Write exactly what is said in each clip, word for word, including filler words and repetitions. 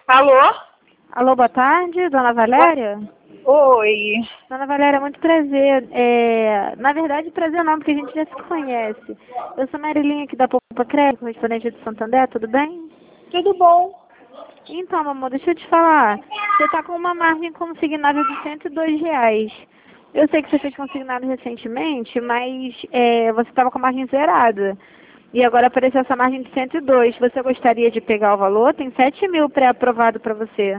Alô? Alô, boa tarde, dona Valéria? Oi. Dona Valéria, muito prazer. É, na verdade, prazer não, porque a gente já se conhece. Eu sou Marilinha aqui da Poupa Crédito, correspondente de Santander, tudo bem? Tudo bom? Então, meu amor, deixa eu te falar. Você está com uma margem consignada de cento e dois reais. Eu sei que você fez consignado recentemente, mas é, você estava com a margem zerada. E agora apareceu essa margem de cento e dois. Você gostaria de pegar o valor? Tem sete mil pré-aprovado para você.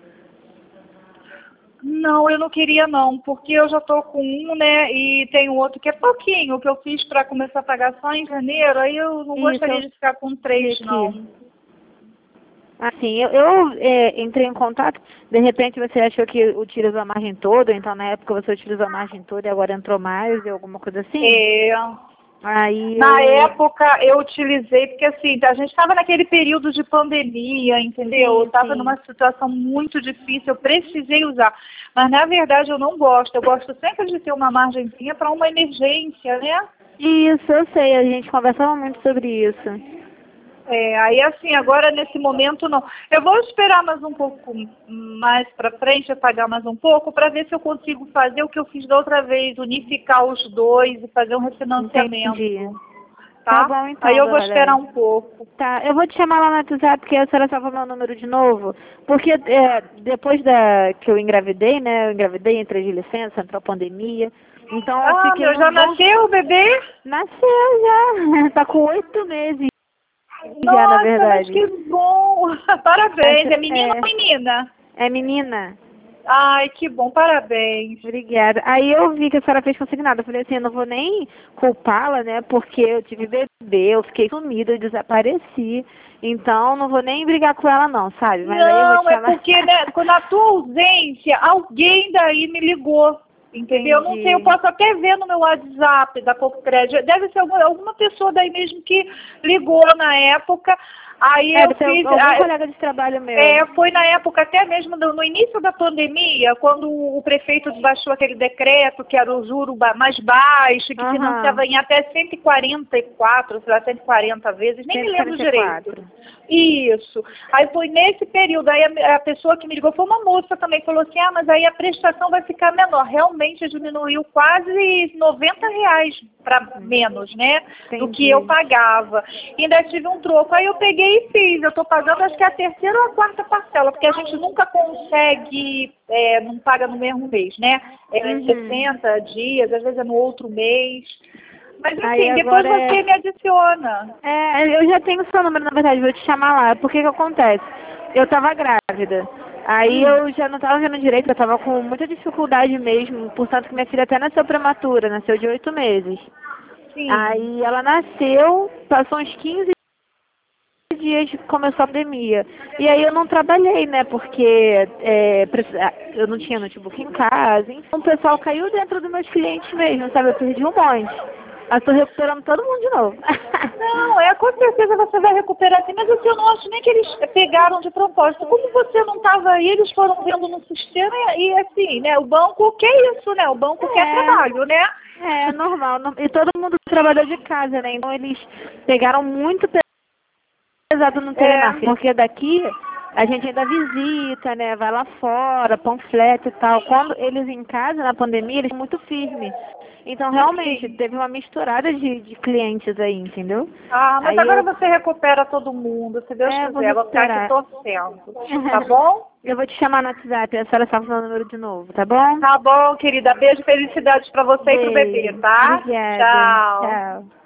Não, eu não queria não, porque eu já tô com um, né, e tem um outro que é pouquinho, que eu fiz para começar a pagar só em janeiro, aí eu não Isso, gostaria eu de ficar com três, vi aqui. não. Assim, eu, eu é, entrei em contato, de repente você achou que utilizou a margem toda, então na época você utilizou a margem toda e agora entrou mais, ou alguma coisa assim? É, Aí na eu... época eu utilizei, porque assim, a gente estava naquele período de pandemia, entendeu? Eu Sim, estava sim. numa situação muito difícil, eu precisei usar. Mas na verdade eu não gosto, eu gosto sempre de ter uma margenzinha para uma emergência, né? Isso, eu sei, a gente conversava muito sobre isso. É, aí assim, agora nesse momento não. Eu vou esperar mais um pouco mais para frente, eu pagar mais um pouco, para ver se eu consigo fazer o que eu fiz da outra vez, unificar os dois e fazer um refinanciamento, Entendi. Tá tá? bom Aí então, eu vou dona esperar Valéria. um pouco. Tá, eu vou te chamar lá no WhatsApp, porque a senhora salva meu número de novo. Porque é, depois da que eu engravidei, né? Eu engravidei, entrei de licença, entrou a pandemia. Então eu Ah, fiquei meu, já uns bons... nasceu o bebê? Nasceu já, tá com oito meses já, na Nossa, mas verdade. que bom! Parabéns, Acho- é menino É, ou menina? é menina. Ai, que bom, parabéns. Obrigada. Aí eu vi que a senhora fez consignado. Eu falei assim, eu não vou nem culpá-la, né? Porque eu tive bebê, eu fiquei sumida, eu desapareci. Então não vou nem brigar com ela não, sabe? Mas aí eu vou te Não, é chamar. porque, né, na tua ausência, alguém daí me ligou. Entendeu? Eu não sei, eu Entendi. posso até ver no meu WhatsApp da Pouco Crédito. Deve ser alguma, alguma pessoa daí mesmo que ligou na época. Aí É, eu deve ser fiz. algum ah, colega de trabalho meu. É, foi na época até mesmo do- no início da pandemia, quando o prefeito baixou aquele decreto que era o juro ba- mais baixo, que Aham. financiava em até cento e quarenta e quatro, sei lá, cento e quarenta vezes, nem me cento e lembro quarenta e direito. quatro. Isso. Aí foi nesse período, aí a, a pessoa que me ligou foi uma moça também, falou assim, ah, mas aí a prestação vai ficar menor. Realmente diminuiu quase noventa reais para menos, né, do que eu Entendi. pagava. E ainda tive um troco, aí eu peguei e fiz, eu estou pagando acho que é a terceira ou a quarta parcela, porque a gente nunca consegue, é, não paga no mesmo mês, né, é em Uhum. sessenta dias, às vezes é no outro mês. Mas Aí enfim, depois agora você é... me adiciona. É, eu já tenho seu número, na verdade, vou te chamar lá. Por que que acontece? Eu tava grávida. Aí Hum, eu já não tava vendo direito, eu tava com muita dificuldade mesmo, portanto que minha filha até nasceu prematura, nasceu de oito meses. sim. Aí ela nasceu, passou uns quinze dias começou a pandemia. E aí eu não trabalhei, né? Porque é, preci- ah, eu não tinha notebook em casa. Então o pessoal caiu dentro dos meus clientes mesmo, sabe? Eu perdi um monte. Mas tô recuperando todo mundo de novo. Não, é, com certeza você vai recuperar sim, mas assim, eu não acho nem que eles pegaram de propósito. Como você não estava aí, eles foram vendo no sistema e, e assim, né, o banco quer isso, né? O banco quer trabalho, né? É, é normal. não- E todo mundo trabalhou de casa, né? Então eles pegaram muito pesado no telemarketing. É, Porque daqui a gente ainda visita, né? Vai lá fora, panfleto e tal. Quando eles em casa, na pandemia, eles são muito firmes. Então, realmente, sim. teve uma misturada de, de clientes aí, entendeu? Ah, mas Aí agora eu, você recupera todo mundo, se Deus é, vou quiser, vou ficar aqui recuperar. torcendo. Tá bom? Eu vou te chamar no WhatsApp, a senhora salva o meu número de novo, tá bom? Tá bom, querida. Beijo, felicidades pra você e pro bebê, Beijo. tá? Obrigada. Tchau. Tchau.